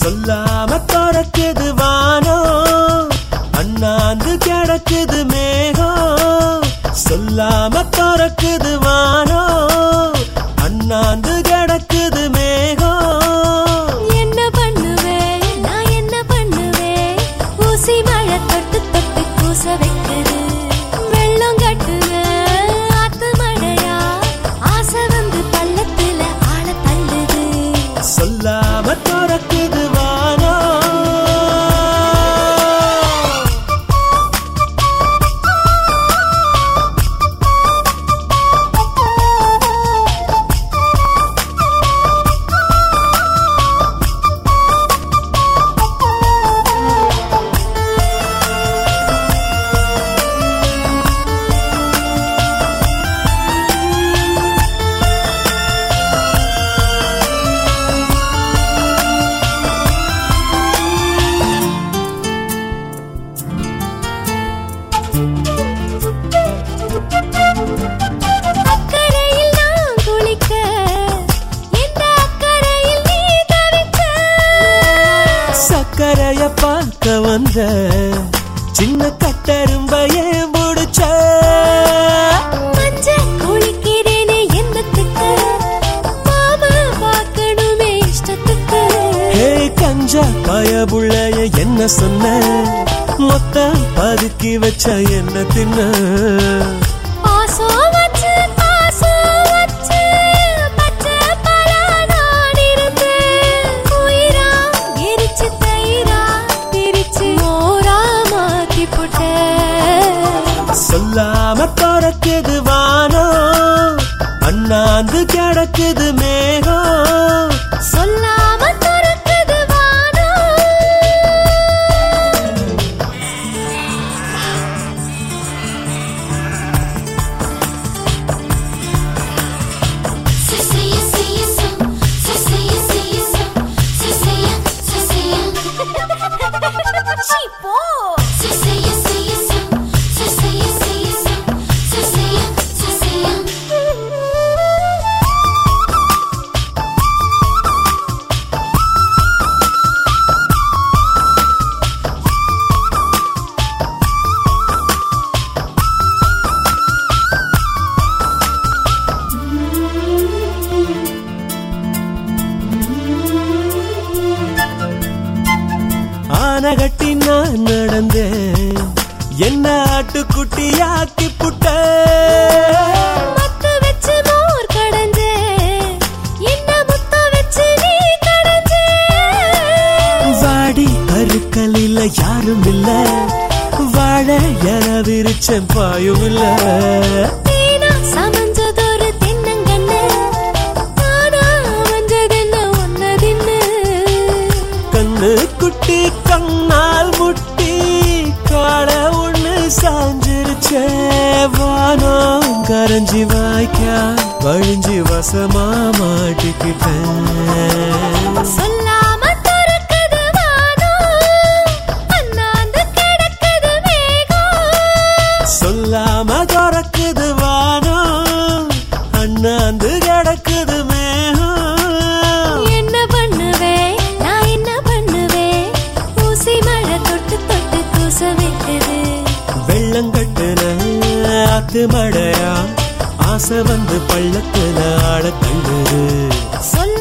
சொல்லாம துறக்குது வானம், அண்ணாந்து கிடக்குது மேகம். சொல்லாம துறக்குது வானம், அண்ணாந்து கிடக்குது மேகம். என்ன பண்ணுவேன் நான் என்ன பண்ணுவேன், ஊசி மழை தொட்டு தொட்டு கூச வைக்குது. வெள்ளம் கட்டுவேன் ஆத்து மழையா, ஆசை வந்து பள்ளத்துல ஆள தள்ளுது. சொல்லாம துறக்குது வானம். அக்கறையில் நான் குளிக்க, இந்த அக்கறையில் நீ தவிக்க. சக்கரைய பார்க்க வந்த சின்ன கட்டரும்பையே முடிச்ச. மஞ்ச குளிக்கிறேனே என்னத்துக்கு, மாமா பார்க்கணுமே இஷ்டத்துக்கு. ஹே கஞ்சா பயபுள்ளைய என்ன சொன்ன, மொத்தம் பதுக்கி வச்ச என்ன தின்ன. பாசம் வச்சு பச்சை பழா நான் இருந்தேன். உயிரா எரிச்சு தயிரா பிரிச்சு மோரா மாத்தி போட்டேன். சொல்லாம துறக்குது வானம், அண்ணாந்து கிடக்குது மேகம். சொல்லாம துறக்குது வானம். சீ, போ. ஆனகட்டி நான் நடந்தேன், என்ன ஆட்டுக்குட்டியாக்கி புட்ட. மத்து வச்சு மோர் கடஞ்சே, என்ன முத்த வச்சு நீ கடஞ்சே. வாடி கருக்கலில யாரும் இல்ல, வாழ என விரிச்சம் பாயும் இல்ல. தேனா சமஞ்சதொரு தென்னங்கண்ணு, தானா அமைஞ்சதென்ன ஒன்னதின்னு. கண்ணு குட்டி கண்ணால் முட்டி காட ஒண்ணு சாஞ்சிருச்சே. வானம் கரைஞ்சி வாய்க்கா வழிஞ்சி வசமா மாட்டிக்கிட்டேன். சொல்லாம துறக்குது வானம், அண்ணாந்து கிடக்குது மேகம். சொல்லாம துறக்குது வானம், அண்ணாந்து கிடக்குது மேகம். என்ன பண்ணுவேன் நான் என்ன பண்ணுவேன், ஊசி மழை தொட்டு தொட்டு கூச வைக்குது. வெள்ளங்கட்டுன ஆத்து மழையா, ஆசை வந்து பள்ளத்துல ஆள தள்ளுது. சொல்ல